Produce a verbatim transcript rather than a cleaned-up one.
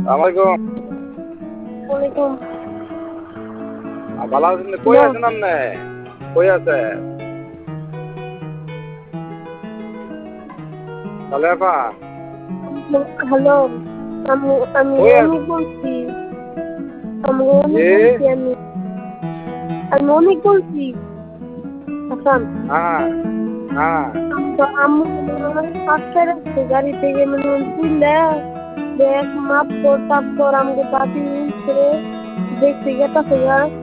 আসসালামাইকুম। ওয়ালাইকুম। ভালো আছেন? কই আছেন আপনি? কই আছে সালেহা? হ্যালো, আমি আমি কই অনেক আছেন? বলছি। আমি অনেক জি। বলছি আমি আমি অনেক বলছি হাসান। হ্যাঁ হ্যাঁ। আমি তো আম্মু আমার পাঁচটায় রাখছে গাড়ি থেকে মানে তুললে দেখ মাপ কর তাপ কর আমাকে দাদি উঠছে দেখছি গেটা থেকে